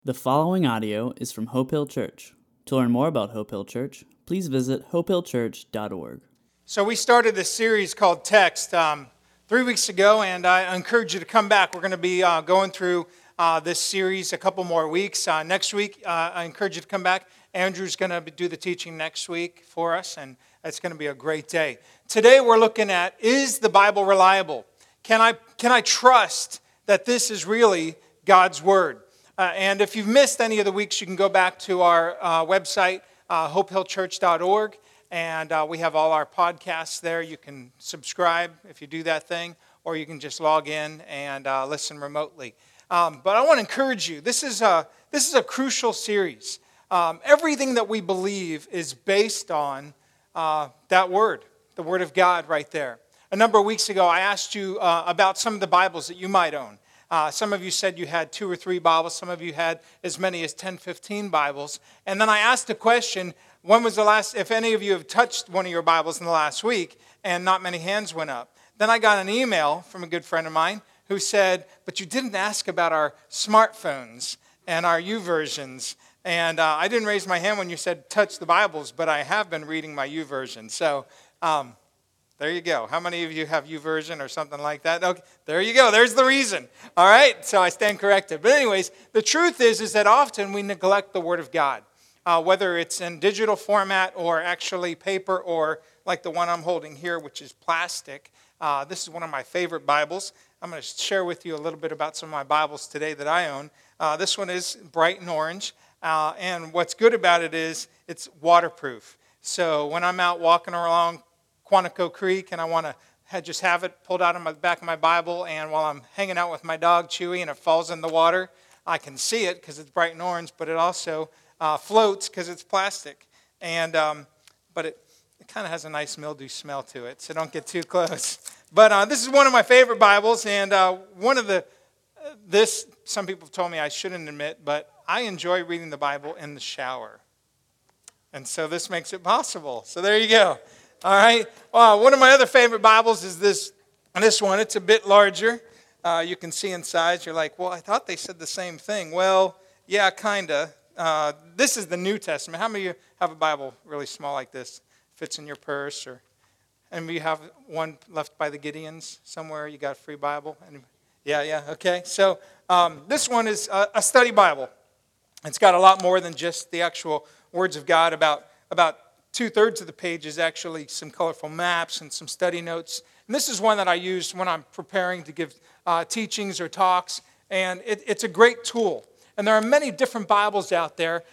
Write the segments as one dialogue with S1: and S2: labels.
S1: The following audio is from Hope Hill Church. To learn more about Hope Hill Church, please visit hopehillchurch.org.
S2: So we started this series called Text 3 weeks ago, and I encourage you to come back. We're going to be going through this series a couple more weeks. Next week, I encourage you to come back. Andrew's going to do the teaching next week for us, and it's going to be a great day. Today we're looking at, is the Bible reliable? Can I trust that this is really God's Word? And if you've missed any of the weeks, you can go back to our website, hopehillchurch.org, and we have all our podcasts there. You can subscribe if you do that thing, or you can just log in and listen remotely. But I want to encourage you. This is a crucial series. Everything that we believe is based on that Word, the Word of God right there. A number of weeks ago, I asked you about some of the Bibles that you might own. Some of you said you had 2 or 3 Bibles. Some of you had as many as 10, 15 Bibles. And then I asked the question, when was the last, if any of you have touched one of your Bibles in the last week, and not many hands went up. Then I got an email from a good friend of mine who said, but you didn't ask about our smartphones and our YouVersions. And I didn't raise my hand when you said touch the Bibles, but I have been reading my YouVersion. So there you go. How many of you have YouVersion or something like that? Okay, there you go. There's the reason. All right, so I stand corrected. But anyways, the truth is that often we neglect the Word of God, whether it's in digital format or actually paper or like the one I'm holding here, which is plastic. This is one of my favorite Bibles. I'm going to share with you a little bit about some of my Bibles today that I own. This one is bright and orange, and what's good about it is it's waterproof. So when I'm out walking along Quantico Creek, and I want to just have it pulled out of the back of my Bible, and while I'm hanging out with my dog, Chewy, and it falls in the water, I can see it because it's bright and orange, but it also floats because it's plastic. And but it kind of has a nice mildew smell to it, so don't get too close. But this is one of my favorite Bibles, and some people have told me I shouldn't admit, but I enjoy reading the Bible in the shower. And so this makes it possible. So there you go. All right. One of my other favorite Bibles is this one. It's a bit larger. You can see inside. You're like, well, I thought they said the same thing. Well, yeah, kind of. This is the New Testament. How many of you have a Bible really small like this? Fits in your purse? Or any of you have one left by the Gideons somewhere? You got a free Bible? Yeah, okay. So this one is a study Bible. It's got a lot more than just the actual words of God. About 2/3 of the page is actually some colorful maps and some study notes. And this is one that I use when I'm preparing to give teachings or talks. And it's a great tool. And there are many different Bibles out there.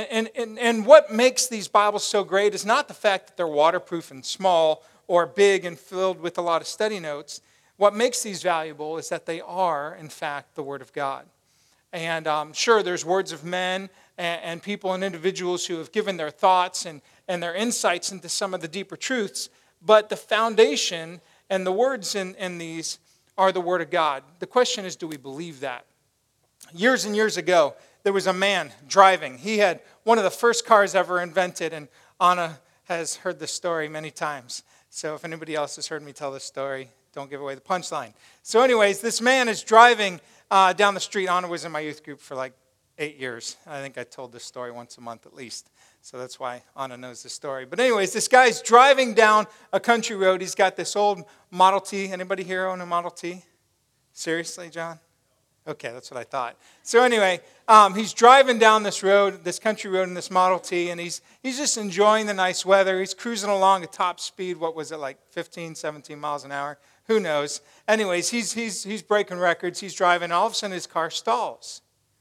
S2: And what makes these Bibles so great is not the fact that they're waterproof and small or big and filled with a lot of study notes. What makes these valuable is that they are, in fact, the Word of God. And sure, there's words of men and people and individuals who have given their thoughts and their insights into some of the deeper truths, but the foundation and the words in these are the Word of God. The question is, do we believe that? Years and years ago, there was a man driving. He had one of the first cars ever invented, and Anna has heard this story many times. So if anybody else has heard me tell this story, don't give away the punchline. So anyways, this man is driving down the street. Anna was in my youth group for like 8 years. I think I told this story once a month at least. So that's why Anna knows the story. But anyways, this guy's driving down a country road. He's got this old Model T. Anybody here own a Model T? Seriously, John? Okay, that's what I thought. So anyway, he's driving down this road, this country road in this Model T, and he's just enjoying the nice weather. He's cruising along at top speed. What was it, like 15, 17 miles an hour? Who knows? Anyways, he's breaking records. He's driving. All of a sudden, his car stalls.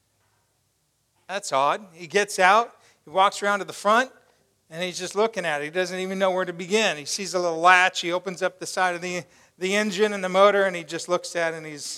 S2: That's odd. He gets out. He walks around to the front, and he's just looking at it. He doesn't even know where to begin. He sees a little latch. He opens up the side of the engine and the motor, and he just looks at it, and he's,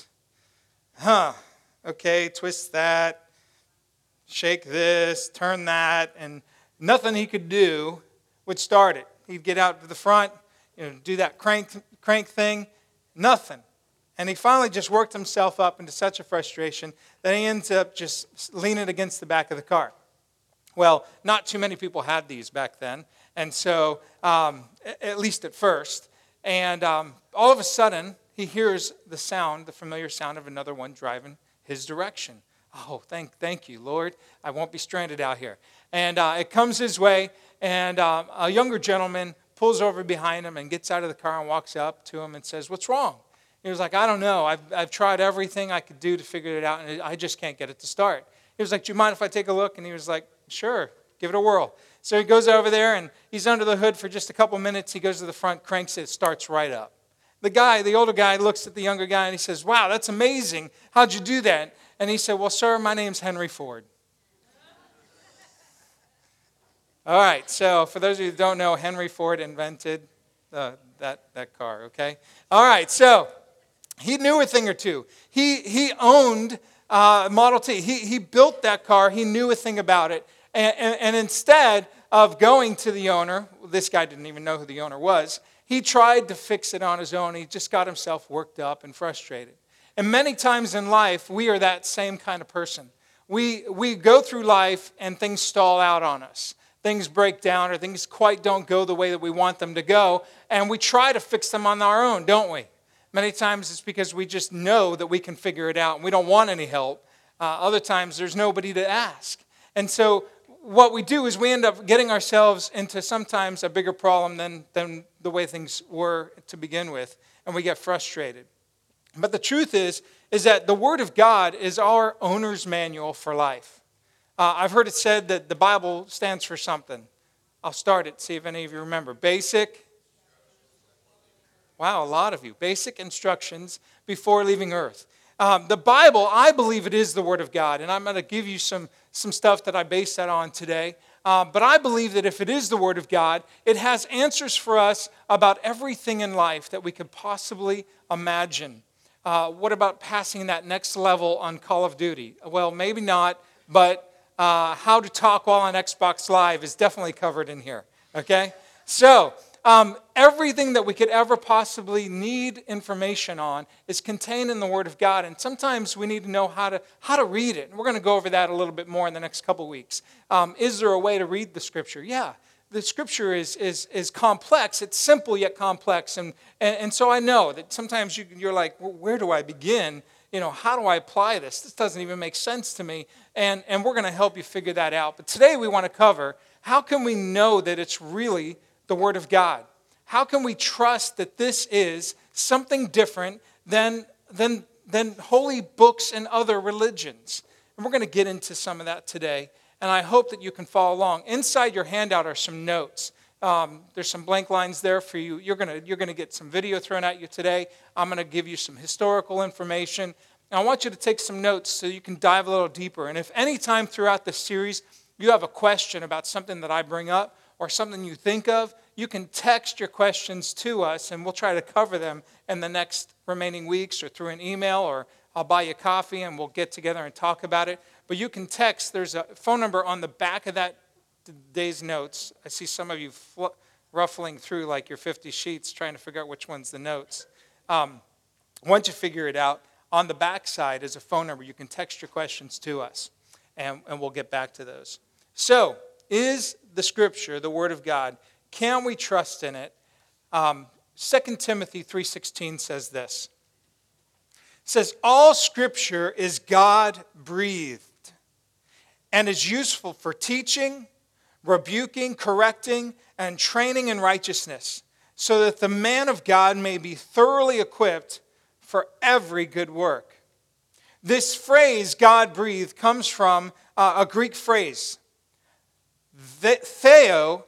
S2: okay, twist that, shake this, turn that, and nothing he could do would start it. He'd get out to the front, do that crank thing, nothing. And he finally just worked himself up into such a frustration that he ends up just leaning against the back of the car. Well, not too many people had these back then, and so, at least at first. And all of a sudden, he hears the familiar sound of another one driving his direction. Oh, thank you, Lord. I won't be stranded out here. And it comes his way, and a younger gentleman pulls over behind him and gets out of the car and walks up to him and says, "What's wrong?" He was like, "I don't know. I've tried everything I could do to figure it out, and I just can't get it to start." He was like, "Do you mind if I take a look?" And he was like, "Sure, give it a whirl." So he goes over there, and he's under the hood for just a couple minutes. He goes to the front, cranks it, starts right up. The older guy, looks at the younger guy, and he says, "Wow, that's amazing. How'd you do that?" And he said, "Well, sir, my name's Henry Ford." All right, so for those of you who don't know, Henry Ford invented that car, okay? All right, so he knew a thing or two. He owned Model T. He built that car. He knew a thing about it. And instead of going to the owner, this guy didn't even know who the owner was, he tried to fix it on his own. He just got himself worked up and frustrated. And many times in life, we are that same kind of person. We go through life and things stall out on us. Things break down or things quite don't go the way that we want them to go. And we try to fix them on our own, don't we? Many times it's because we just know that we can figure it out and we don't want any help. Other times there's nobody to ask. And so what we do is we end up getting ourselves into sometimes a bigger problem than the way things were to begin with, and we get frustrated. But the truth is that the Word of God is our owner's manual for life. I've heard it said that the Bible stands for something. I'll start it, see if any of you remember. Basic. Wow, a lot of you. Basic instructions before leaving earth. The Bible, I believe it is the Word of God, and I'm going to give you some stuff that I base that on today. But I believe that if it is the Word of God, it has answers for us about everything in life that we could possibly imagine. What about passing that next level on Call of Duty? Well, maybe not, but how to talk while on Xbox Live is definitely covered in here, okay? So, everything that we could ever possibly need information on is contained in the Word of God, and sometimes we need to know how to read it. And we're going to go over that a little bit more in the next couple weeks. Is there a way to read the Scripture? Yeah, the Scripture is complex. It's simple yet complex, and so I know that sometimes you're like, well, where do I begin? How do I apply this? This doesn't even make sense to me, and we're going to help you figure that out. But today we want to cover, how can we know that it's really the Word of God? How can we trust that this is something different than holy books and other religions? And we're going to get into some of that today, and I hope that you can follow along. Inside your handout are some notes. There's some blank lines there for you. You're going to get some video thrown at you today. I'm going to give you some historical information. And I want you to take some notes so you can dive a little deeper. And if any time throughout this series you have a question about something that I bring up or something you think of, you can text your questions to us, and we'll try to cover them in the next remaining weeks or through an email, or I'll buy you coffee and we'll get together and talk about it. But you can text. There's a phone number on the back of that day's notes. I see some of you ruffling through like your 50 sheets trying to figure out which one's the notes. Once you figure it out, on the back side is a phone number. You can text your questions to us, and we'll get back to those. So, is the Scripture the Word of God? Can we trust in it? 2 Timothy 3:16 says this. It says, all Scripture is God-breathed and is useful for teaching, rebuking, correcting, and training in righteousness, so that the man of God may be thoroughly equipped for every good work. This phrase, God-breathed, comes from a Greek phrase, theo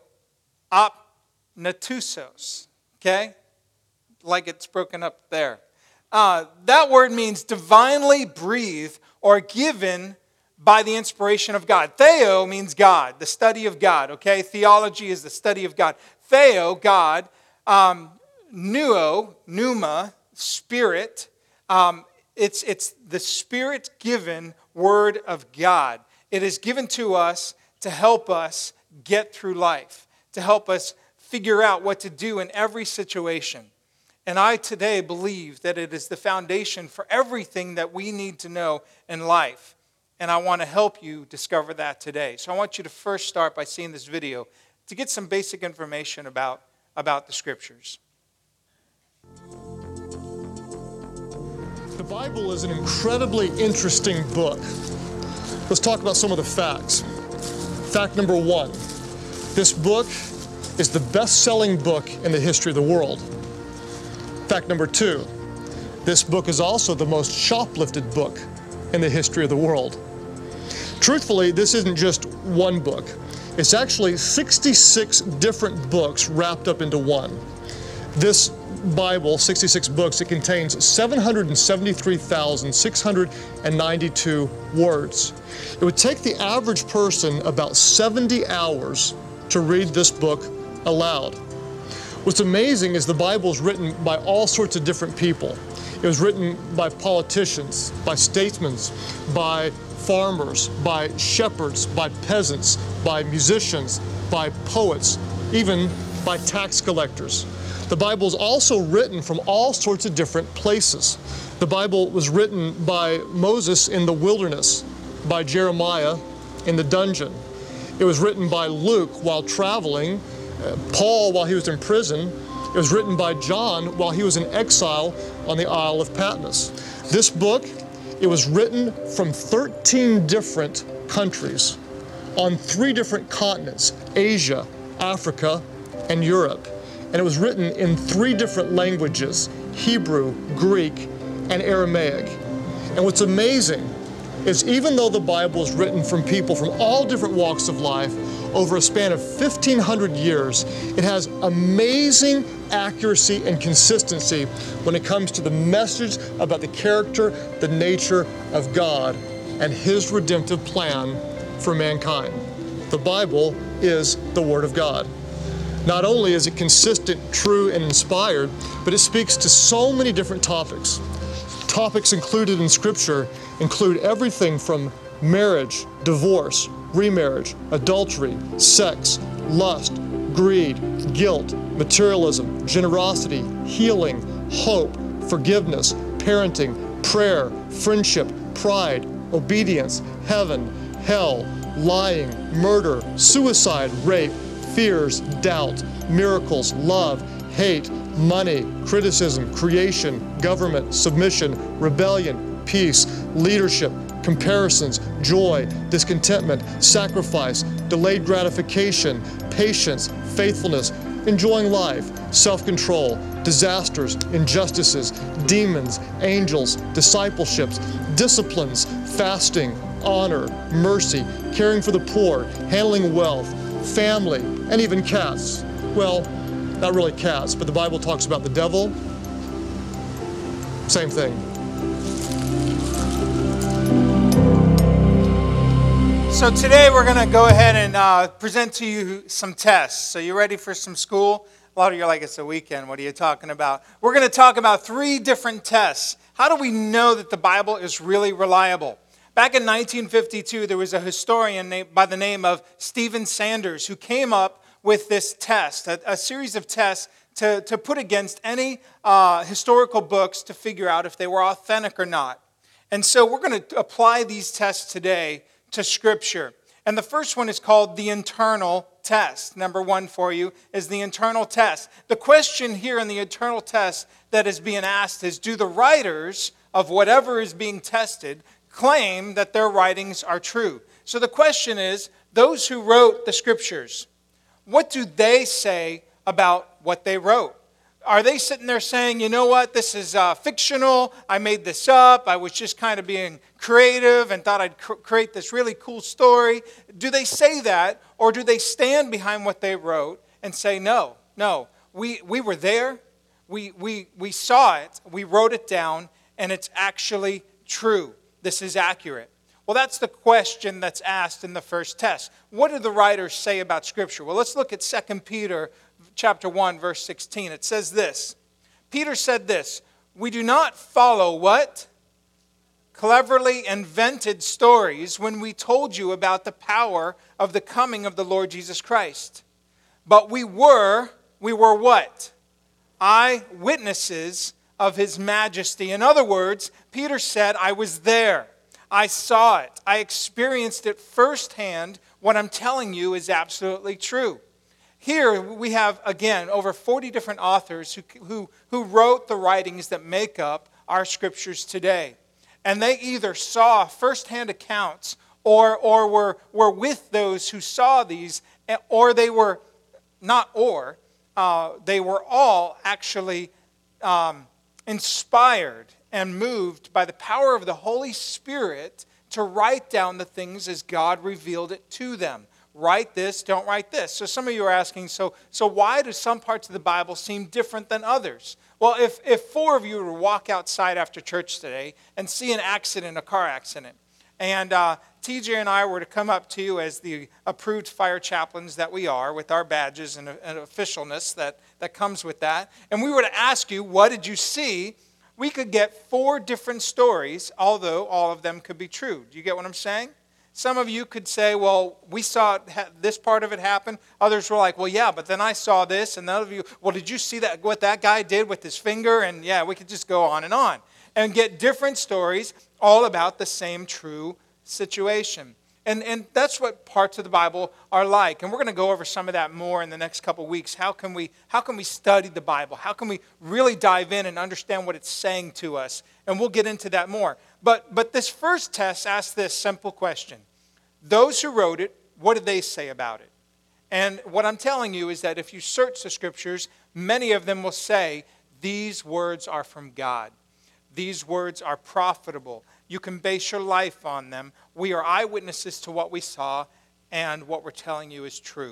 S2: apneutos, okay? Like it's broken up there. That word means divinely breathed or given by the inspiration of God. Theo means God, the study of God, okay? Theology is the study of God. Theo, God. Pneuma, Spirit. It's the Spirit-given Word of God. It is given to us to help us get through life, to help us figure out what to do in every situation. And I today believe that it is the foundation for everything that we need to know in life. And I want to help you discover that today. So I want you to first start by seeing this video to get some basic information about the Scriptures.
S3: The Bible is an incredibly interesting book. Let's talk about some of the facts. Fact number 1, this book is the best-selling book in the history of the world. Fact number 2, this book is also the most shoplifted book in the history of the world. Truthfully, this isn't just one book. It's actually 66 different books wrapped up into one. This Bible, 66 books, it contains 773,692 words. It would take the average person about 70 hours to read this book aloud. What's amazing is the Bible is written by all sorts of different people. It was written by politicians, by statesmen, by farmers, by shepherds, by peasants, by musicians, by poets, even by tax collectors. The Bible is also written from all sorts of different places. The Bible was written by Moses in the wilderness, by Jeremiah in the dungeon. It was written by Luke while traveling, Paul while he was in prison. It was written by John while he was in exile on the Isle of Patmos. This book, it was written from 13 different countries on 3 different continents, Asia, Africa, and Europe. And it was written in 3 different languages, Hebrew, Greek, and Aramaic. And what's amazing is even though the Bible is written from people from all different walks of life over a span of 1,500 years, it has amazing accuracy and consistency when it comes to the message about the character, the nature of God, and His redemptive plan for mankind. The Bible is the Word of God. Not only is it consistent, true, and inspired, but it speaks to so many different topics. Topics included in Scripture include everything from marriage, divorce, remarriage, adultery, sex, lust, greed, guilt, materialism, generosity, healing, hope, forgiveness, parenting, prayer, friendship, pride, obedience, heaven, hell, lying, murder, suicide, rape, fears, doubt, miracles, love, hate, money, criticism, creation, government, submission, rebellion, peace, leadership, comparisons, joy, discontentment, sacrifice, delayed gratification, patience, faithfulness, enjoying life, self-control, disasters, injustices, demons, angels, discipleships, disciplines, fasting, honor, mercy, caring for the poor, handling wealth, family, and even cats. Well, not really cats, but the Bible talks about the devil. Same thing.
S2: So today we're going to go ahead and present to you some tests. So you ready for some school? A lot of you are like, it's a weekend. What are you talking about? We're going to talk about 3 different tests. How do we know that the Bible is really reliable? Back in 1952, there was a historian by the name of Stephen Sanders who came up with this test, a series of tests to put against any historical books to figure out if they were authentic or not. And so we're going to apply these tests today to Scripture. And the first one is called the internal test. Number 1 for you is the internal test. The question here in the internal test that is being asked is, do the writers of whatever is being tested claim that their writings are true? So the question is, those who wrote the Scriptures, what do they say about what they wrote? Are they sitting there saying, you know what, this is fictional, I made this up, I was just kind of being creative and thought I'd create this really cool story? Do they say that, or do they stand behind what they wrote and say, no, we were there, we saw it, we wrote it down, and it's actually true. This is accurate. Well, that's the question that's asked in the first test. What do the writers say about Scripture? Well, let's look at 2 Peter chapter 1, verse 16. It says this. Peter said this, we do not follow what? Cleverly invented stories when we told you about the power of the coming of the Lord Jesus Christ. But we were what? Eyewitnesses of His majesty. In other words, Peter said, I was there. I saw it. I experienced it firsthand. What I'm telling you is absolutely true. Here we have, again, over 40 different authors who wrote the writings that make up our Scriptures today. And they either saw firsthand accounts or were with those who saw these, or they were not they were all actually inspired and moved by the power of the Holy Spirit to write down the things as God revealed it to them. Write this, don't write this. So some of you are asking, so why do some parts of the Bible seem different than others? Well, if 4 of you were to walk outside after church today and see an accident, a car accident, and TJ and I were to come up to you as the approved fire chaplains that we are, with our badges and officialness that comes with that, and we were to ask you, what did you see? We could get 4 different stories, although all of them could be true. Do you get what I'm saying? Some of you could say, well, we saw this part of it happen. Others were like, well, yeah, but then I saw this. And none of you, well, did you see that what that guy did with his finger? And yeah, we could just go on and get different stories all about the same true situation. And that's what parts of the Bible are like. And we're going to go over some of that more in the next couple of weeks. How can we study the Bible? How can we really dive in and understand what it's saying to us? And we'll get into that more. But this first test asks this simple question. Those who wrote it, what did they say about it? And what I'm telling you is that if you search the Scriptures, many of them will say, these words are from God. These words are profitable. You can base your life on them. We are eyewitnesses to what we saw, and what we're telling you is true.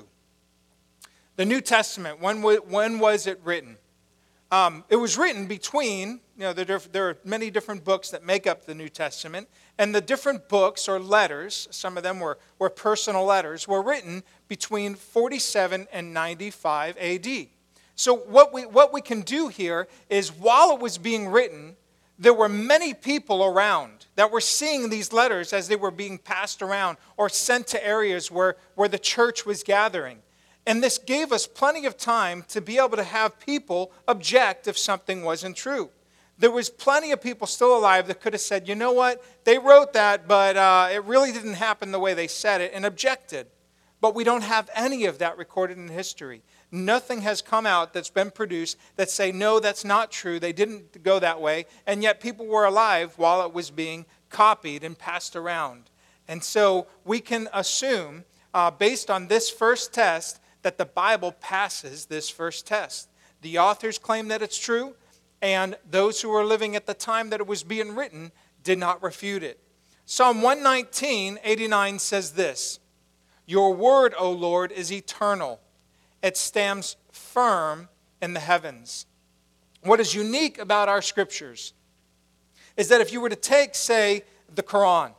S2: The New Testament, when was it written? It was written between, there are many different books that make up the New Testament, and the different books or letters, some of them were personal letters, were written between 47 and 95 AD. So what we can do here is, while it was being written, there were many people around that were seeing these letters as they were being passed around or sent to areas where the church was gathering. And this gave us plenty of time to be able to have people object if something wasn't true. There was plenty of people still alive that could have said, you know what, they wrote that, but it really didn't happen the way they said it, and objected. But we don't have any of that recorded in history. Nothing has come out that's been produced that say, no, that's not true. They didn't go that way. And yet people were alive while it was being copied and passed around. And so we can assume, based on this first test, that the Bible passes this first test. The authors claim that it's true, and those who were living at the time that it was being written did not refute it. Psalm 119:89 says this, your word, O Lord, is eternal. It stands firm in the heavens. What is unique about our scriptures is that if you were to take, say, the Quran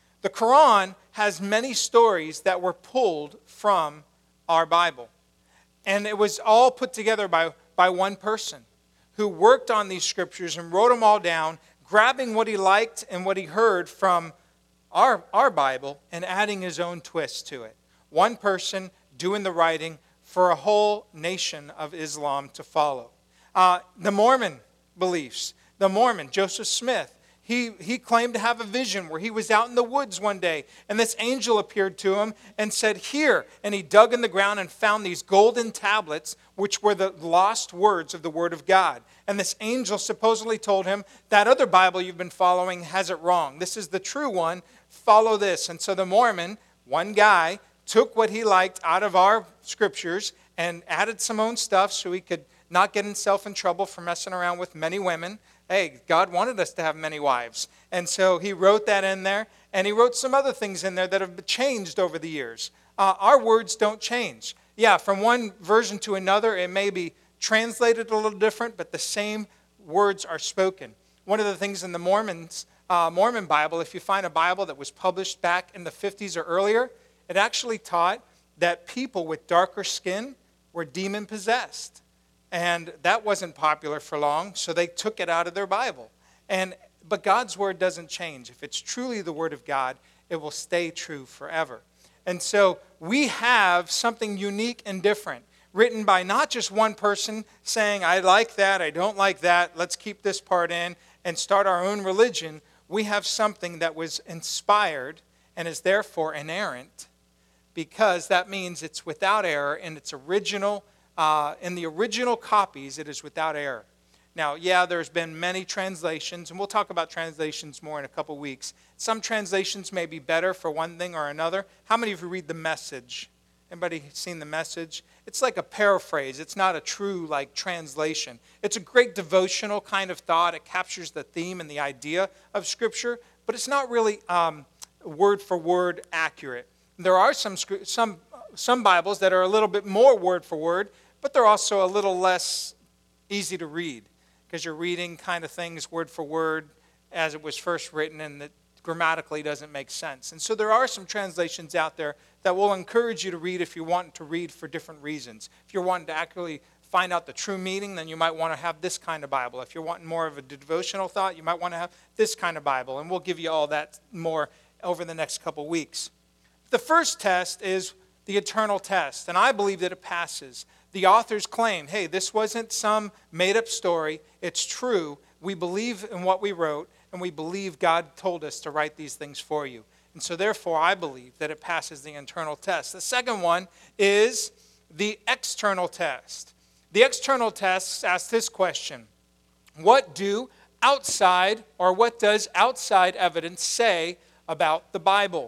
S2: has many stories that were pulled from our Bible. And it was all put together by one person who worked on these scriptures and wrote them all down, grabbing what he liked and what he heard from our Bible and adding his own twist to it. One person doing the writing for a whole nation of Islam to follow. The Mormon beliefs. The Mormon, Joseph Smith, he claimed to have a vision where he was out in the woods one day, and this angel appeared to him and said, here. And he dug in the ground and found these golden tablets, which were the lost words of the Word of God. And this angel supposedly told him, that other Bible you've been following has it wrong. This is the true one. Follow this. And so the Mormon, one guy, took what he liked out of our scriptures and added some own stuff so he could not get himself in trouble for messing around with many women. Hey, God wanted us to have many wives. And so he wrote that in there, and he wrote some other things in there that have changed over the years. Our words don't change. Yeah, from one version to another, it may be translated a little different, but the same words are spoken. One of the things in the Mormon Bible, if you find a Bible that was published back in the 50s or earlier, it actually taught that people with darker skin were demon-possessed. And that wasn't popular for long, so they took it out of their Bible. But God's word doesn't change. If it's truly the word of God, it will stay true forever. And so we have something unique and different, written by not just one person saying, I like that, I don't like that, let's keep this part in and start our own religion. We have something that was inspired and is therefore inerrant, because that means it's without error in its original. In the original copies, it is without error. Now, yeah, there's been many translations, and we'll talk about translations more in a couple weeks. Some translations may be better for one thing or another. How many of you read the Message? Anybody seen the Message? It's like a paraphrase. It's not a true translation. It's a great devotional kind of thought. It captures the theme and the idea of Scripture, but it's not really word for word accurate. There are some Bibles that are a little bit more word for word, but they're also a little less easy to read because you're reading kind of things word for word as it was first written, and that grammatically doesn't make sense. And so there are some translations out there that will encourage you to read if you want to read for different reasons. If you're wanting to actually find out the true meaning, then you might want to have this kind of Bible. If you're wanting more of a devotional thought, you might want to have this kind of Bible. And we'll give you all that more over the next couple weeks. The first test is the eternal test, and I believe that it passes. The authors claim, hey, this wasn't some made-up story. It's true. We believe in what we wrote, and we believe God told us to write these things for you. And so therefore, I believe that it passes the internal test. The second one is the external test. The external test asks this question: what does outside evidence say about the Bible?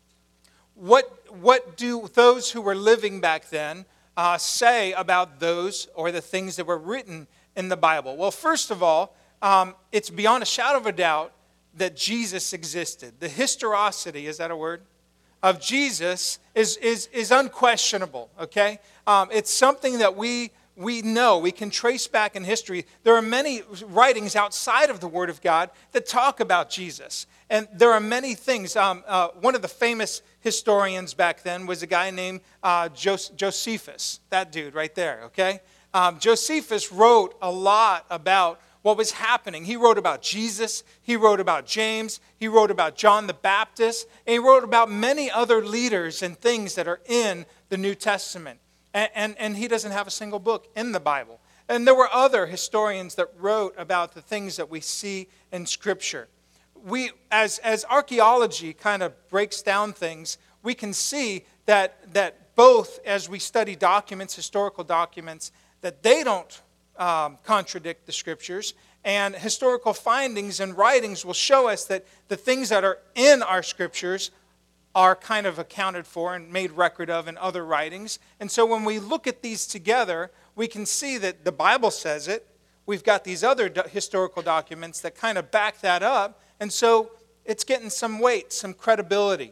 S2: What do those who were living back then say about those or the things that were written in the Bible? Well, first of all, it's beyond a shadow of a doubt that Jesus existed. The historicity, is that a word? Of Jesus is unquestionable, okay? It's something that we know, we can trace back in history. There are many writings outside of the Word of God that talk about Jesus. And there are many things. One of the famous historians back then was a guy named Josephus. That dude right there, okay? Josephus wrote a lot about what was happening. He wrote about Jesus. He wrote about James. He wrote about John the Baptist. And he wrote about many other leaders and things that are in the New Testament. And he doesn't have a single book in the Bible. And there were other historians that wrote about the things that we see in Scripture. We, as archaeology kind of breaks down things, we can see that both as we study documents, historical documents, that they don't contradict the Scriptures, and historical findings and writings will show us that the things that are in our Scriptures are kind of accounted for and made record of in other writings. And so when we look at these together, we can see that the Bible says it. We've got these other historical documents that kind of back that up. And so it's getting some weight, some credibility.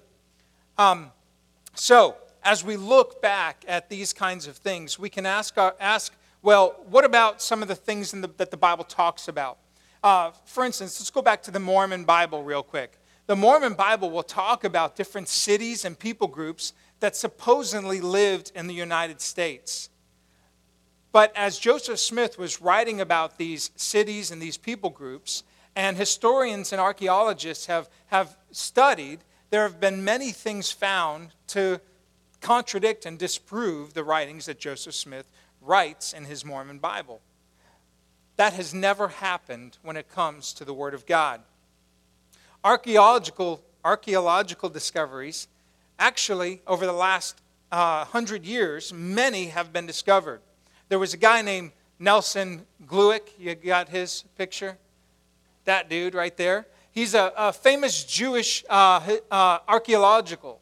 S2: So as we look back at these kinds of things, we can ask, well, what about some of the things that the Bible talks about? For instance, let's go back to the Mormon Bible real quick. The Mormon Bible will talk about different cities and people groups that supposedly lived in the United States. But as Joseph Smith was writing about these cities and these people groups, and historians and archaeologists have studied, there have been many things found to contradict and disprove the writings that Joseph Smith writes in his Mormon Bible. That has never happened when it comes to the Word of God. Archaeological discoveries, actually, over the last 100 years, many have been discovered. There was a guy named Nelson Glueck. You got his picture? That dude right there. He's a famous Jewish archaeological.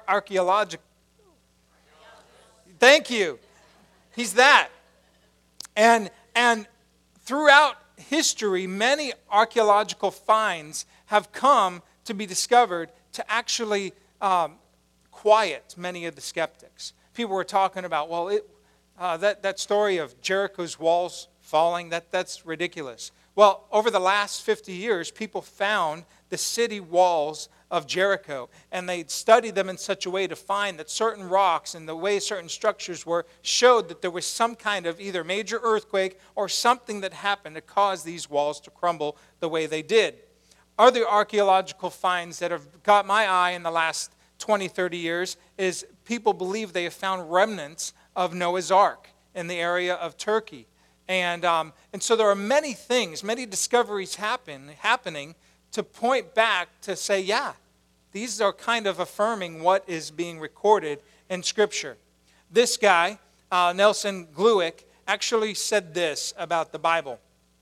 S2: Thank you. He's that. And throughout history, many archaeological finds have come to be discovered to actually quiet many of the skeptics. People were talking about, well, that story of Jericho's walls falling, that's ridiculous. Well, over the last 50 years, people found the city walls of Jericho, and they studied them in such a way to find that certain rocks and the way certain structures were showed that there was some kind of either major earthquake or something that happened to cause these walls to crumble the way they did. Other archaeological finds that have got my eye in the last 20, 30 years is people believe they have found remnants of Noah's Ark in the area of Turkey. And so there are many things, many discoveries happening to point back to say, yeah, these are kind of affirming what is being recorded in Scripture. This guy, Nelson Glueck, actually said this about the Bible.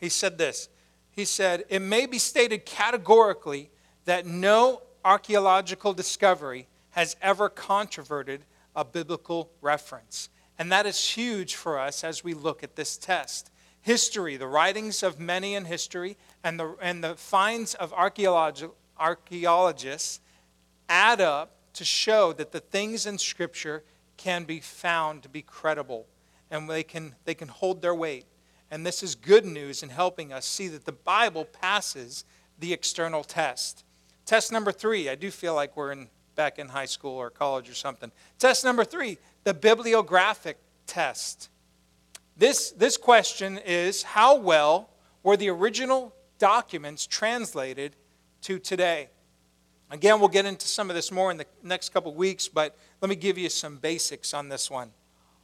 S2: He said this. He said, "It may be stated categorically that no archaeological discovery has ever controverted a biblical reference." And that is huge for us as we look at this test. History, the writings of many in history, and the finds of archaeologists add up to show that the things in Scripture can be found to be credible, and they can hold their weight. And this is good news in helping us see that the Bible passes the external test. Test number 3, I do feel like we're back in high school or college or something. Test number 3, the bibliographic test. This question is, how well were the original documents translated to today? Again, we'll get into some of this more in the next couple of weeks, but let me give you some basics on this one.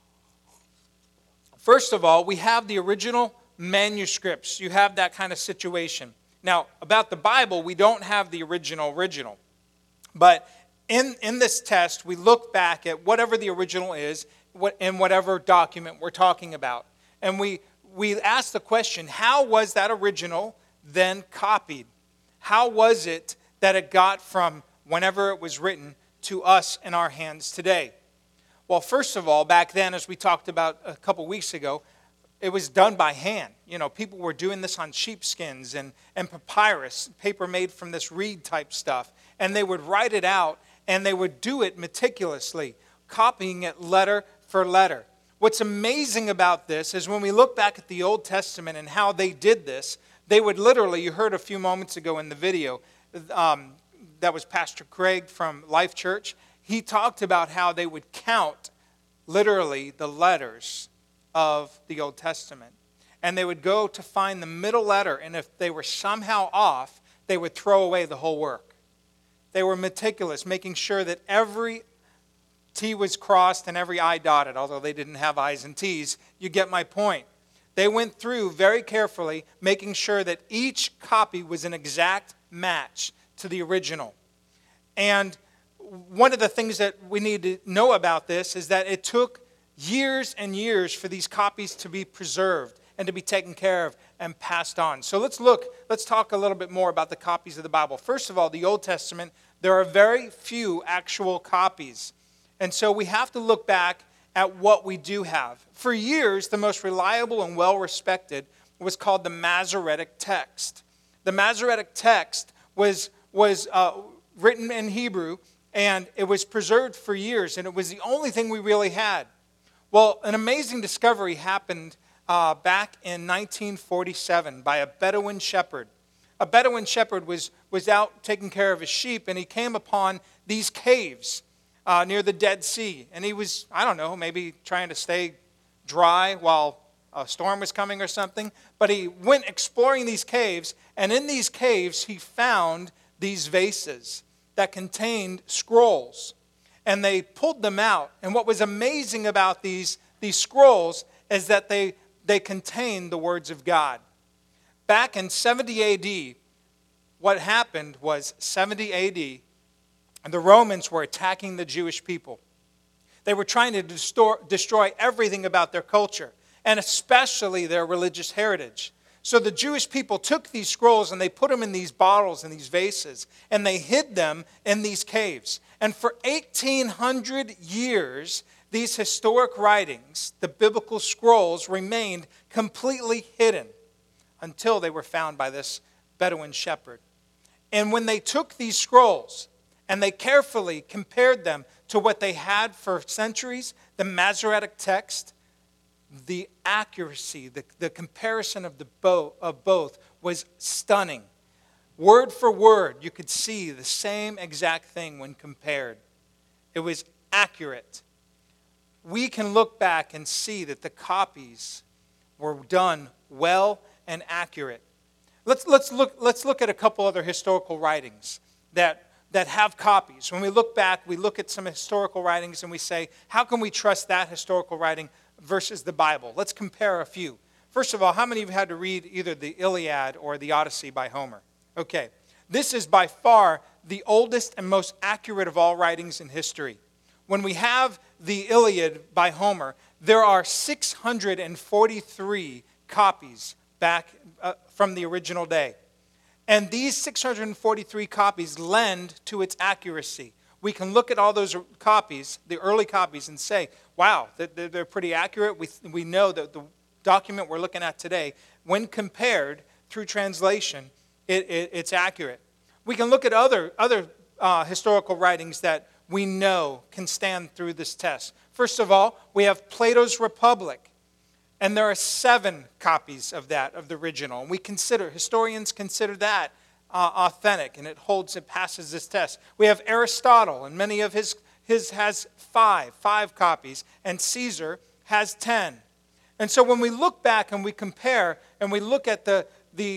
S2: First of all, we have the original manuscripts. You have that kind of situation. Now, about the Bible, we don't have the original. But in this test, we look back at whatever the original is in whatever document we're talking about. And we ask the question, how was that original then copied? How was it that it got from whenever it was written to us in our hands today? Well, first of all, back then, as we talked about a couple weeks ago, it was done by hand. People were doing this on sheepskins and papyrus, paper made from this reed type stuff. And they would write it out, and they would do it meticulously, copying it letter for letter. What's amazing about this is when we look back at the Old Testament and how they did this, they would literally, you heard a few moments ago in the video, that was Pastor Craig from Life Church. He talked about how they would count literally the letters of the Old Testament. And they would go to find the middle letter, and if they were somehow off, they would throw away the whole work. They were meticulous, making sure that every T was crossed and every I dotted, although they didn't have I's and T's. You get my point. They went through very carefully, making sure that each copy was an exact match to the original. And one of the things that we need to know about this is that it took years and years for these copies to be preserved and to be taken care of and passed on. So let's talk a little bit more about the copies of the Bible. First of all, the Old Testament, there are very few actual copies. And so we have to look back at what we do have. For years, the most reliable and well-respected was called the Masoretic text. The Masoretic text was written in Hebrew, and it was preserved for years, and it was the only thing we really had. Well, an amazing discovery happened back in 1947 by a Bedouin shepherd. A Bedouin shepherd was out taking care of his sheep, and he came upon these caves near the Dead Sea. And he was, maybe trying to stay dry while a storm was coming or something. But he went exploring these caves, and in these caves he found these vases that contained scrolls. And they pulled them out. And what was amazing about these scrolls is that they contained the words of God. Back in 70 A.D., what happened was 70 A.D., the Romans were attacking the Jewish people. They were trying to destroy everything about their culture, and especially their religious heritage. So the Jewish people took these scrolls and they put them in these bottles and these vases, and they hid them in these caves. And for 1,800 years, these historic writings, the biblical scrolls, remained completely hidden until they were found by this Bedouin shepherd. And when they took these scrolls and they carefully compared them to what they had for centuries, the Masoretic text, the accuracy, the comparison of both was stunning. Word for word, you could see the same exact thing when compared. It was accurate. We can look back and see that the copies were done well and accurate. Let's look at a couple other historical writings that have copies. When we look back, we look at some historical writings and we say, how can we trust that historical writing versus the Bible? Let's compare a few. First of all, how many of you had to read either the Iliad or the Odyssey by Homer? Okay, this is by far the oldest and most accurate of all writings in history. When we have the Iliad by Homer, there are 643 copies back from the original day. And these 643 copies lend to its accuracy. We can look at all those copies, the early copies, and say, wow, they're pretty accurate. We know that the document we're looking at today, when compared through translation, it's accurate. We can look at other historical writings that we know can stand through this test. First of all, we have Plato's Republic. And there are 7 copies of that, of the original. And historians consider that authentic, and it passes this test. We have Aristotle, and many of his has 5 copies, and Caesar has 10. And so when we look back and we compare, and we look at the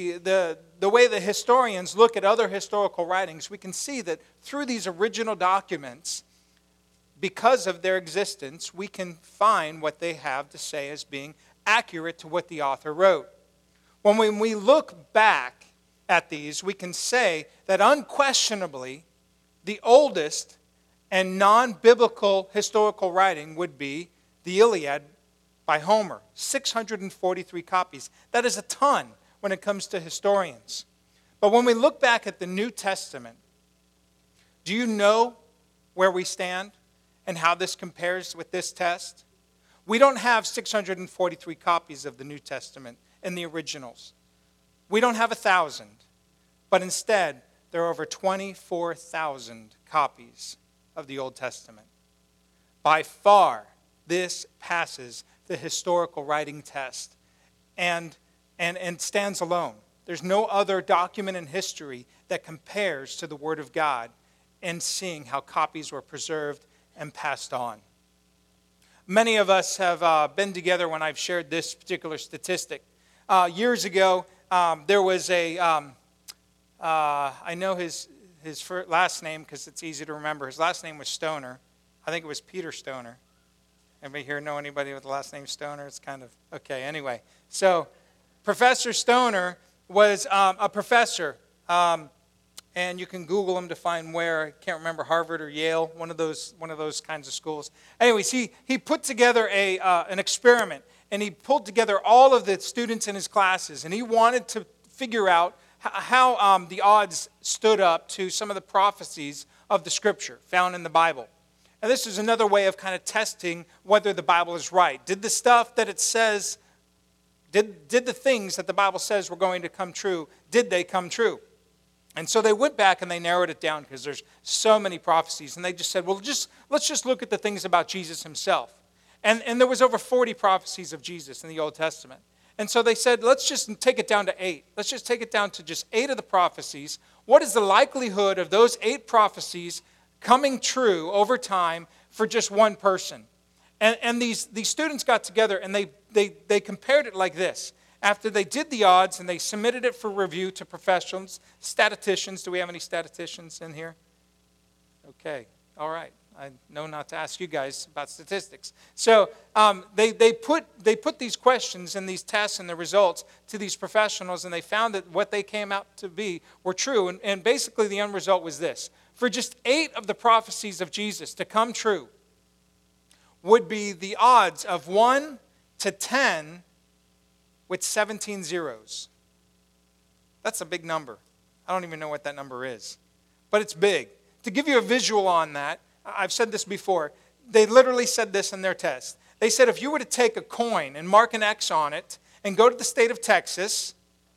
S2: way the historians look at other historical writings, we can see that through these original documents, because of their existence, we can find what they have to say as being accurate to what the author wrote. When we look back at these, we can say that unquestionably the oldest and non-biblical historical writing would be the Iliad by Homer, 643 copies. That is a ton when it comes to historians. But when we look back at the New Testament, do you know where we stand and how this compares with this test? We don't have 643 copies of the New Testament in the originals. We don't have 1,000, but instead there are over 24,000 copies of the Old Testament. By far, this passes the historical writing test and stands alone. There's no other document in history that compares to the Word of God and seeing how copies were preserved and passed on. Many of us have been together when I've shared this particular statistic. Years ago, there was I know his last name because it's easy to remember. His last name was Stoner. I think it was Peter Stoner. Anybody here know anybody with the last name Stoner? It's kind of, okay, anyway. So Professor Stoner was a professor, and you can Google him to find where. I can't remember, Harvard or Yale, one of those kinds of schools. Anyways, he put together an experiment, and he pulled together all of the students in his classes, and he wanted to figure out how the odds stood up to some of the prophecies of the Scripture found in the Bible. And this is another way of kind of testing whether the Bible is right. Did the stuff that it says, did the things that the Bible says were going to come true, did they come true? And so they went back and they narrowed it down because there's so many prophecies. And they just said, well, let's just look at the things about Jesus himself. And there was over 40 prophecies of Jesus in the Old Testament. And so they said, let's just take it down to 8. Let's just take it down to just 8 of the prophecies. What is the likelihood of those 8 prophecies coming true over time for just one person? And these students got together and they compared it like this. After they did the odds and they submitted it for review to professionals, statisticians. Do we have any statisticians in here? Okay, all right. I know not to ask you guys about statistics. So they put these questions and these tests and the results to these professionals, and they found that what they came out to be were true. And basically the end result was this. For just 8 of the prophecies of Jesus to come true would be the odds of 1 to 10 with 17 zeros. That's a big number. I don't even know what that number is, but it's big. To give you a visual on that, I've said this before. They literally said this in their test. They said if you were to take a coin and mark an X on it and go to the state of Texas,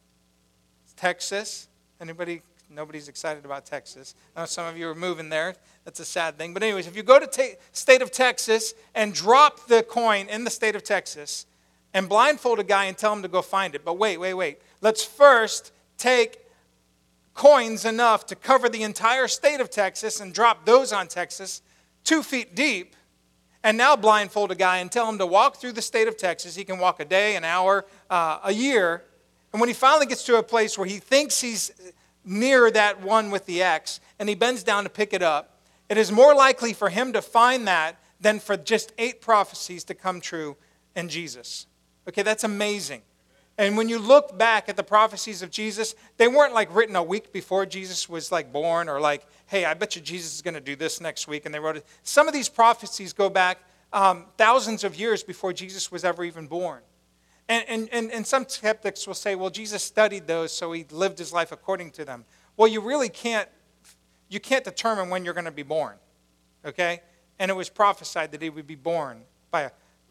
S2: nobody's excited about Texas. I know some of you are moving there. That's a sad thing. But anyways, if you go to state of Texas and drop the coin in the state of Texas and blindfold a guy and tell him to go find it. But wait. Let's first take coins enough to cover the entire state of Texas and drop those on Texas 2 feet deep, and now blindfold a guy and tell him to walk through the state of Texas. He can walk a day, an hour, a year, and when he finally gets to a place where he thinks he's near that one with the X, and he bends down to pick it up, it is more likely for him to find that than for just 8 prophecies to come true in Jesus. Okay, that's amazing. And when you look back at the prophecies of Jesus, they weren't like written a week before Jesus was like born, or like, hey, I bet you Jesus is going to do this next week, and they wrote it. Some of these prophecies go back thousands of years before Jesus was ever even born. And some skeptics will say, well, Jesus studied those, so he lived his life according to them. Well, you really can't determine when you're going to be born, okay? And it was prophesied that he would be born by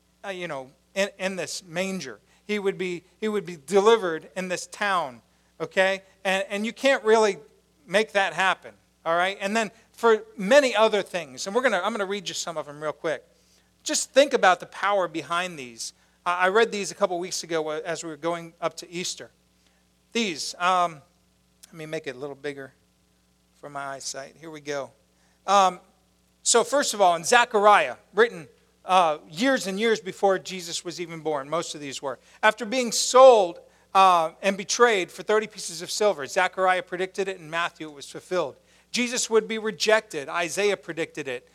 S2: in this manger. He would be delivered in this town, okay? And you can't really make that happen, all right? And then for many other things, and I'm going to read you some of them real quick. Just think about the power behind these. I read these a couple weeks ago as we were going up to Easter. These, let me make it a little bigger for my eyesight. Here we go. So first of all, in Zechariah, written years and years before Jesus was even born, most of these were. After being sold and betrayed for 30 pieces of silver, Zechariah predicted it, and Matthew, it was fulfilled. Jesus would be rejected. Isaiah predicted it.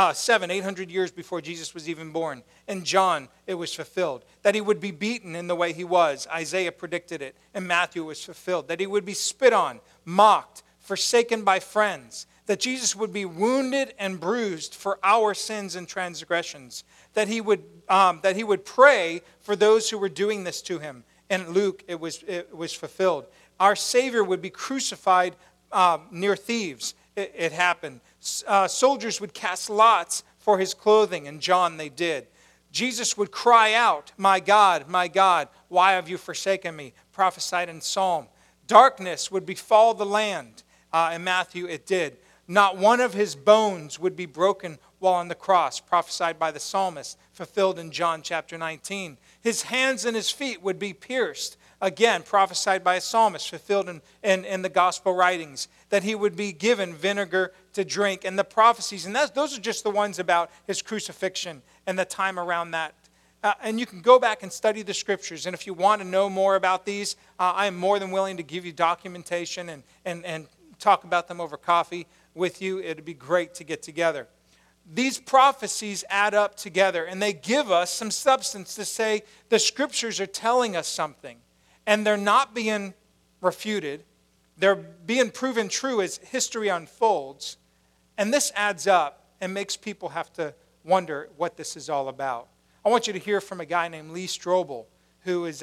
S2: 800 years before Jesus was even born. In John, it was fulfilled. That he would be beaten in the way he was. Isaiah predicted it. And Matthew was fulfilled. That he would be spit on, mocked, forsaken by friends. That Jesus would be wounded and bruised for our sins and transgressions. That he would pray for those who were doing this to him. In Luke, it was fulfilled. Our Savior would be crucified near thieves. It happened. Soldiers would cast lots for his clothing. In John, they did. Jesus would cry out, my God, why have you forsaken me? Prophesied in Psalm. Darkness would befall the land. In Matthew, it did. Not one of his bones would be broken while on the cross. Prophesied by the psalmist. Fulfilled in John chapter 19. His hands and his feet would be pierced. Again, prophesied by a psalmist, fulfilled in the gospel writings, that he would be given vinegar to drink. And the prophecies, and those are just the ones about his crucifixion and the time around that. And you can go back and study the scriptures. And if you want to know more about these, I am more than willing to give you documentation and talk about them over coffee with you. It would be great to get together. These prophecies add up together, and they give us some substance to say the scriptures are telling us something. And they're not being refuted. They're being proven true as history unfolds. And this adds up and makes people have to wonder what this is all about. I want you to hear from a guy named Lee Strobel, who has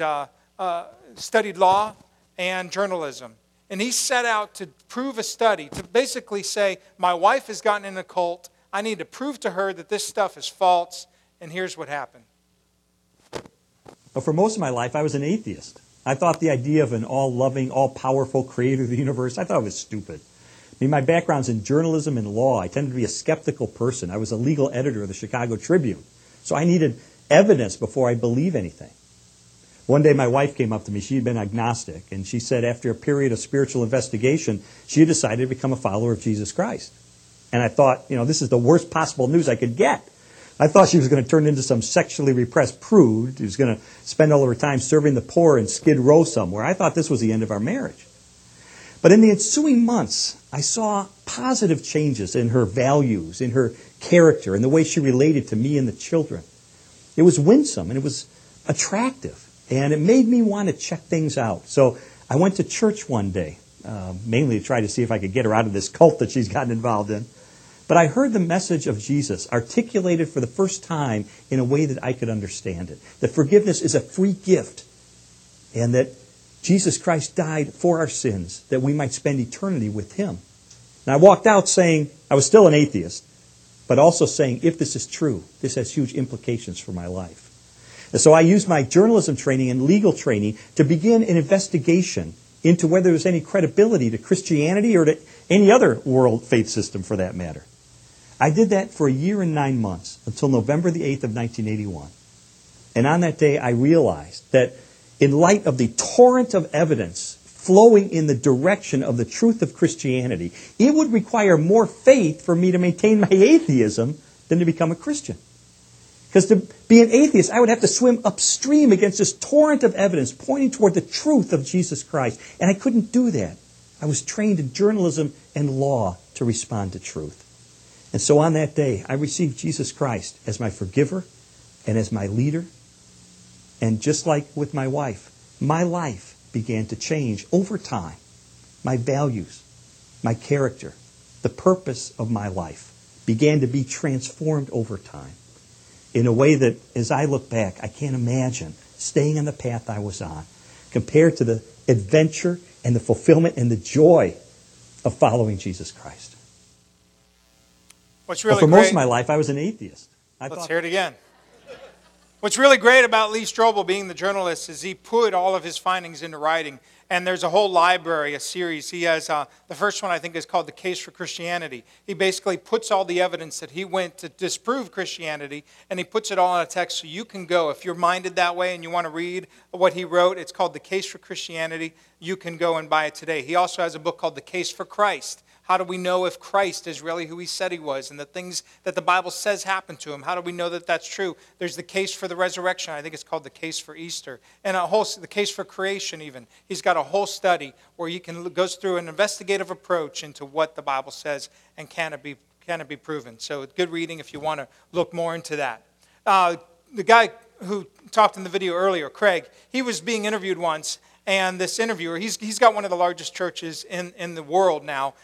S2: studied law and journalism. And he set out to prove a study, to basically say, my wife has gotten in a cult. I need to prove to her that this stuff is false. And here's what happened.
S4: Well, for most of my life, I was an atheist. I thought the idea of an all-loving, all-powerful creator of the universe, I thought it was stupid. I mean, my background's in journalism and law. I tended to be a skeptical person. I was a legal editor of the Chicago Tribune. So I needed evidence before I believe anything. One day my wife came up to me. She had been agnostic. And she said after a period of spiritual investigation, she had decided to become a follower of Jesus Christ. And I thought, this is the worst possible news I could get. I thought she was going to turn into some sexually repressed prude who's going to spend all of her time serving the poor in Skid Row somewhere. I thought this was the end of our marriage. But in the ensuing months, I saw positive changes in her values, in her character, in the way she related to me and the children. It was winsome and it was attractive. And it made me want to check things out. So I went to church one day, mainly to try to see if I could get her out of this cult that she's gotten involved in. But I heard the message of Jesus articulated for the first time in a way that I could understand it. That forgiveness is a free gift. And that Jesus Christ died for our sins, that we might spend eternity with Him. And I walked out saying, I was still an atheist, but also saying, if this is true, this has huge implications for my life. And so I used my journalism training and legal training to begin an investigation into whether there was any credibility to Christianity or to any other world faith system for that matter. I did that for 1 year and 9 months until November the 8th of 1981. And on that day I realized that in light of the torrent of evidence flowing in the direction of the truth of Christianity, it would require more faith for me to maintain my atheism than to become a Christian. Because to be an atheist, I would have to swim upstream against this torrent of evidence pointing toward the truth of Jesus Christ. And I couldn't do that. I was trained in journalism and law to respond to truth. And so on that day, I received Jesus Christ as my forgiver and as my leader. And just like with my wife, my life began to change over time. My values, my character, the purpose of my life began to be transformed over time in a way that, as I look back, I can't imagine staying on the path I was on, compared to the adventure and the fulfillment and the joy of following Jesus Christ.
S2: What's really
S4: But for
S2: great,
S4: most of my life, I was an atheist.
S2: let's hear it again. What's really great about Lee Strobel being the journalist is he put all of his findings into writing. And there's a whole library, a series. He has, the first one I think is called The Case for Christianity. He basically puts all the evidence that he went to disprove Christianity, and he puts it all in a text so you can go. If you're minded that way and you want to read what he wrote, it's called The Case for Christianity. You can go and buy it today. He also has a book called The Case for Christ. How do we know if Christ is really who he said he was and the things that the Bible says happened to him? How do we know that that's true? There's the case for the resurrection. I think it's called the case for Easter. And the case for creation even. He's got a whole study where he goes through an investigative approach into what the Bible says and can it be proven. So it's good reading if you want to look more into that. The guy who talked in the video earlier, Craig, he was being interviewed once. And this interviewer, he's got one of the largest churches in the world now.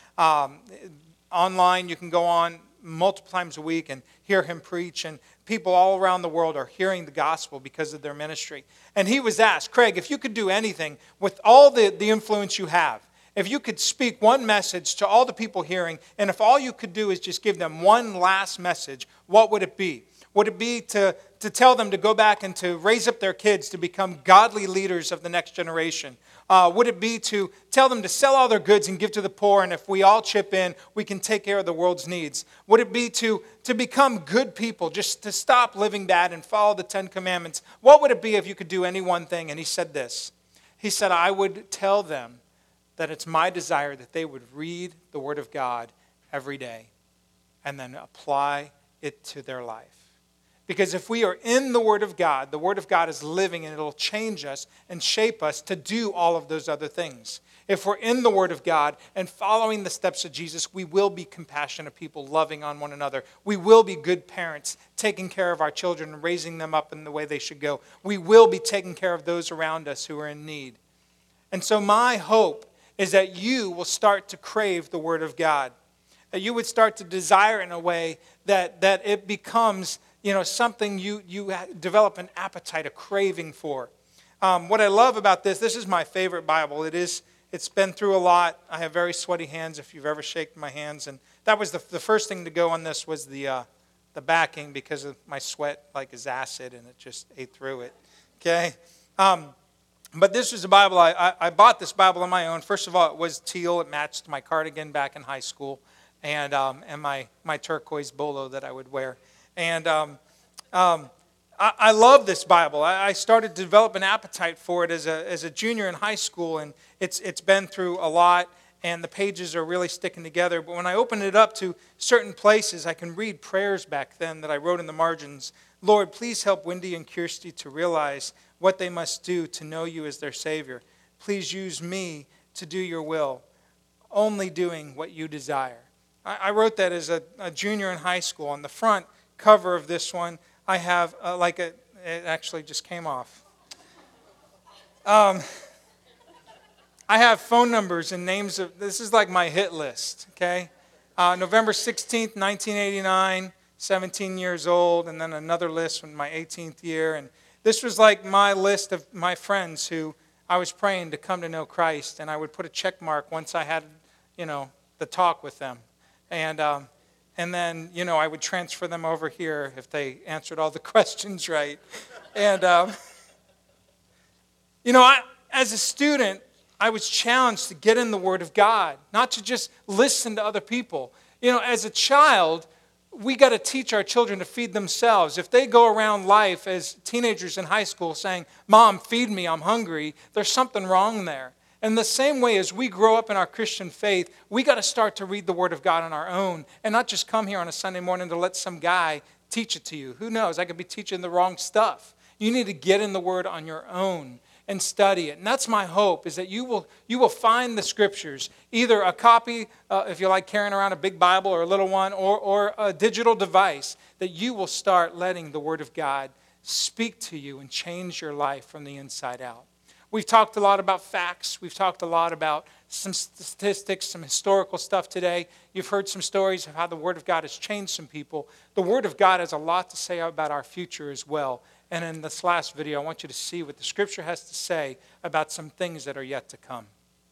S2: Online, you can go on multiple times a week and hear him preach. And people all around the world are hearing the gospel because of their ministry. And he was asked, Craig, if you could do anything with all the influence you have, if you could speak one message to all the people hearing, and if all you could do is just give them one last message, what would it be? Would it be to tell them to go back and to raise up their kids to become godly leaders of the next generation? Would it be to tell them to sell all their goods and give to the poor, and if we all chip in, we can take care of the world's needs? Would it be to become good people, just to stop living bad and follow the 10 Commandments? What would it be if you could do any one thing? And he said this. He said, I would tell them that it's my desire that they would read the Word of God every day and then apply it to their life. Because if we are in the Word of God is living and it'll change us and shape us to do all of those other things. If we're in the Word of God and following the steps of Jesus, we will be compassionate people, loving on one another. We will be good parents, taking care of our children and raising them up in the way they should go. We will be taking care of those around us who are in need. And so my hope is that you will start to crave the Word of God. That you would start to desire in a way that it becomes something you develop an appetite, a craving for. What I love about this is my favorite Bible. It's been through a lot. I have very sweaty hands if you've ever shaken my hands. And that was the first thing to go on this was the backing because of my sweat is acid and it just ate through it. Okay? But this was a Bible. I bought this Bible on my own. First of all, it was teal. It matched my cardigan back in high school and my turquoise bolo that I would wear. And I love this Bible. I started to develop an appetite for it as a junior in high school, and it's been through a lot, and the pages are really sticking together. But when I open it up to certain places, I can read prayers back then that I wrote in the margins. Lord, please help Wendy and Kirsty to realize what they must do to know you as their Savior. Please use me to do your will, only doing what you desire. I wrote that as a junior in high school. On the front cover of this one, I have it actually just came off. I have phone numbers and names of, this is like my hit list, okay? November 16th, 1989, 17 years old, and then another list from my 18th year. And this was like my list of my friends who I was praying to come to know Christ, and I would put a check mark once I had, the talk with them. And then, I would transfer them over here if they answered all the questions right. And, as a student, I was challenged to get in the Word of God, not to just listen to other people. As a child, we got to teach our children to feed themselves. If they go around life as teenagers in high school saying, Mom, feed me, I'm hungry, there's something wrong there. And the same way as we grow up in our Christian faith, we got to start to read the Word of God on our own and not just come here on a Sunday morning to let some guy teach it to you. Who knows? I could be teaching the wrong stuff. You need to get in the Word on your own and study it. And that's my hope, is that you will find the Scriptures, either a copy, if you like carrying around a big Bible or a little one, or a digital device, that you will start letting the Word of God speak to you and change your life from the inside out. We've talked a lot about facts. We've talked a lot about some statistics, some historical stuff today. You've heard some stories of how the Word of God has changed some people. The Word of God has a lot to say about our future as well. And in this last video, I want you to see what the Scripture has to say about some things that are yet to come.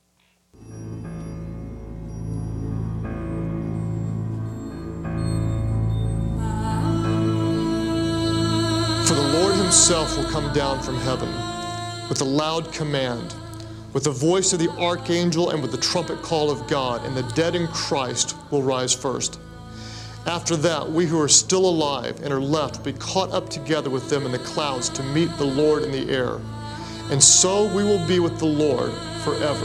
S3: For the Lord himself will come down from heaven with a loud command, with the voice of the archangel and with the trumpet call of God, and the dead in Christ will rise first. After that, we who are still alive and are left will be caught up together with them in the clouds to meet the Lord in the air. And so we will be with the Lord forever.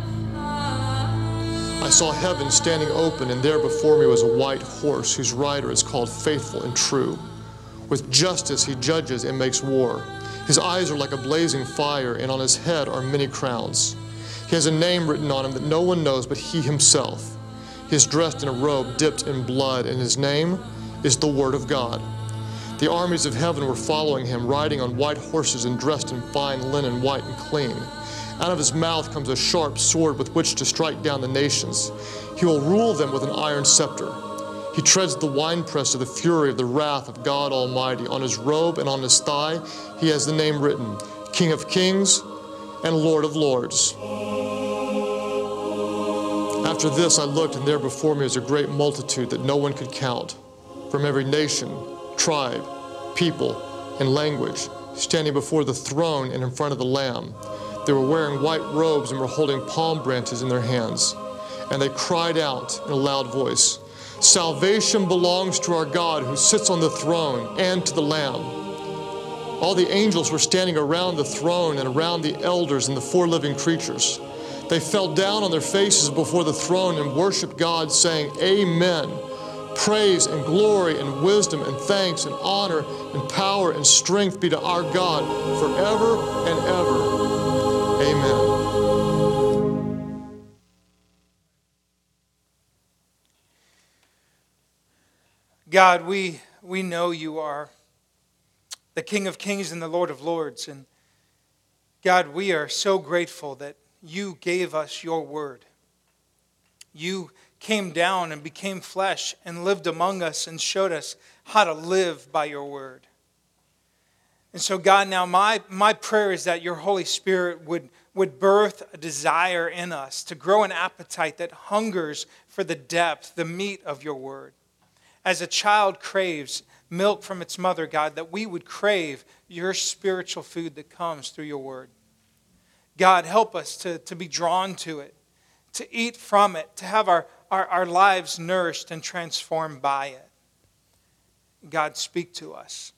S3: I saw heaven standing open, and there before me was a white horse whose rider is called Faithful and True. With justice he judges and makes war. His eyes are like a blazing fire, and on his head are many crowns. He has a name written on him that no one knows but he himself. He is dressed in a robe dipped in blood, and his name is the Word of God. The armies of heaven were following him, riding on white horses and dressed in fine linen, white and clean. Out of his mouth comes a sharp sword with which to strike down the nations. He will rule them with an iron scepter. He treads the winepress of the fury of the wrath of God Almighty. On his robe and on his thigh he has the name written, King of Kings and Lord of Lords. After this I looked, and there before me was a great multitude that no one could count, from every nation, tribe, people, and language, standing before the throne and in front of the Lamb. They were wearing white robes and were holding palm branches in their hands. And they cried out in a loud voice, Salvation belongs to our God who sits on the throne and to the Lamb. All the angels were standing around the throne and around the elders and the four living creatures. They fell down on their faces before the throne and worshiped God, saying, Amen. Praise and glory and wisdom and thanks and honor and power and strength be to our God forever and ever. Amen.
S2: God, we know you are the King of Kings and the Lord of Lords. And God, we are so grateful that you gave us your word. You came down and became flesh and lived among us and showed us how to live by your word. And so God, now my prayer is that your Holy Spirit would birth a desire in us to grow an appetite that hungers for the depth, the meat of your word. As a child craves milk from its mother, God, that we would crave your spiritual food that comes through your word. God, help us to be drawn to it, to eat from it, to have our lives nourished and transformed by it. God, speak to us.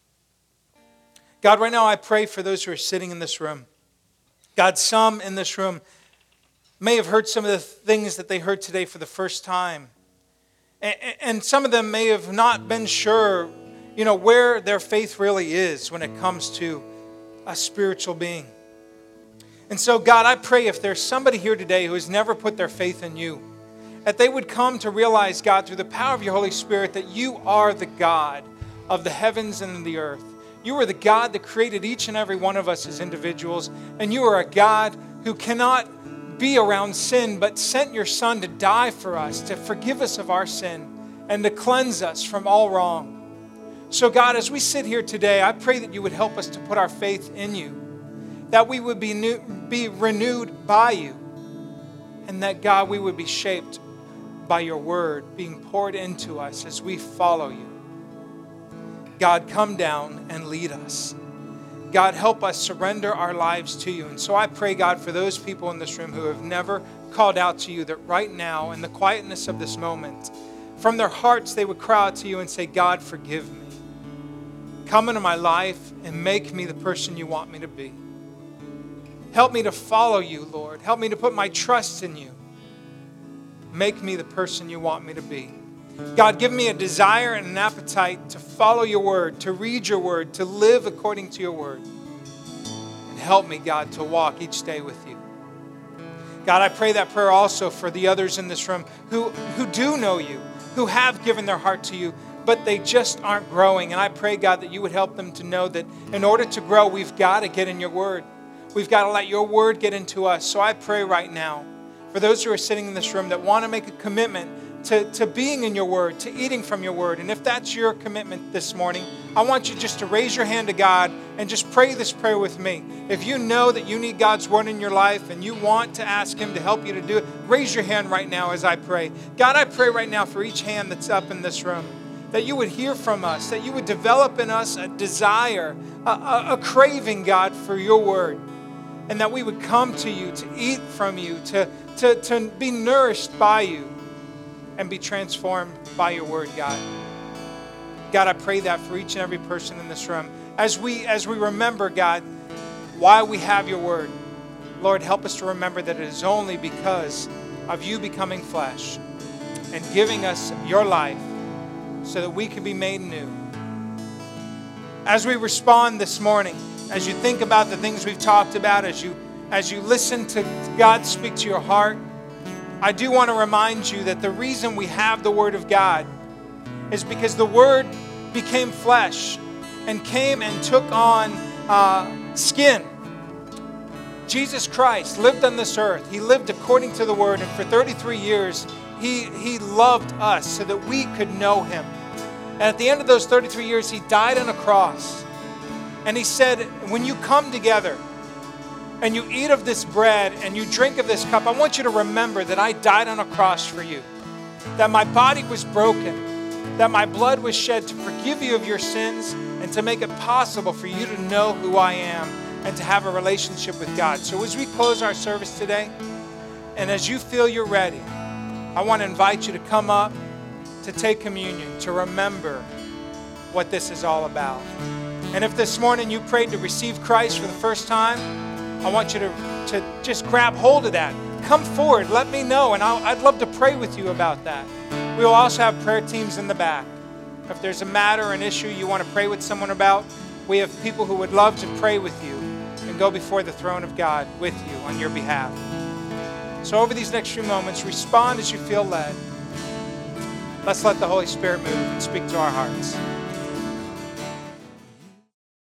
S2: God, right now I pray for those who are sitting in this room. God, some in this room may have heard some of the things that they heard today for the first time. And some of them may have not been sure, where their faith really is when it comes to a spiritual being. And so, God, I pray if there's somebody here today who has never put their faith in you, that they would come to realize, God, through the power of your Holy Spirit, that you are the God of the heavens and the earth. You are the God that created each and every one of us as individuals, and you are a God who cannot be around sin, but sent your Son to die for us, to forgive us of our sin, and to cleanse us from all wrong. So, God, as we sit here today, I pray that you would help us to put our faith in you, that we would be renewed by you, and that, God, we would be shaped by your word being poured into us as we follow you. God, come down and lead us. God, help us surrender our lives to you. And so I pray, God, for those people in this room who have never called out to you, that right now, in the quietness of this moment, from their hearts they would cry out to you and say, God, forgive me. Come into my life and make me the person you want me to be. Help me to follow you, Lord. Help me to put my trust in you. Make me the person you want me to be. God, give me a desire and an appetite to follow your word, to read your word, to live according to your word. And help me, God, to walk each day with you. God, I pray that prayer also for the others in this room who do know you, who have given their heart to you, but they just aren't growing. And I pray, God, that you would help them to know that in order to grow, we've got to get in your word. We've got to let your word get into us. So I pray right now for those who are sitting in this room that want to make a commitment to being in your word, to eating from your word. And if that's your commitment this morning, I want you just to raise your hand to God and just pray this prayer with me. If you know that you need God's word in your life and you want to ask Him to help you to do it, raise your hand right now as I pray. God, I pray right now for each hand that's up in this room, that you would hear from us, that you would develop in us a desire, a craving, God, for your word, and that we would come to you to eat from you, to be nourished by you and be transformed by your word, God. God, I pray that for each and every person in this room. As we remember, God, why we have your word, Lord, help us to remember that it is only because of you becoming flesh and giving us your life so that we can be made new. As we respond this morning, as you think about the things we've talked about, as you listen to God speak to your heart, I do want to remind you that the reason we have the Word of God is because the Word became flesh and came and took on skin. Jesus Christ lived on this earth. He lived according to the Word, and for 33 years, He loved us so that we could know Him. And at the end of those 33 years, He died on a cross. And He said, when you come together and you eat of this bread and you drink of this cup, I want you to remember that I died on a cross for you, that my body was broken, that my blood was shed to forgive you of your sins and to make it possible for you to know who I am and to have a relationship with God. So as we close our service today, and as you feel you're ready, I want to invite you to come up to take communion, to remember what this is all about. And if this morning you prayed to receive Christ for the first time, I want you to just grab hold of that. Come forward, let me know, and I'd love to pray with you about that. We will also have prayer teams in the back. If there's a matter or an issue you want to pray with someone about, we have people who would love to pray with you and go before the throne of God with you on your behalf. So over these next few moments, respond as you feel led. Let's let the Holy Spirit move and speak to our hearts.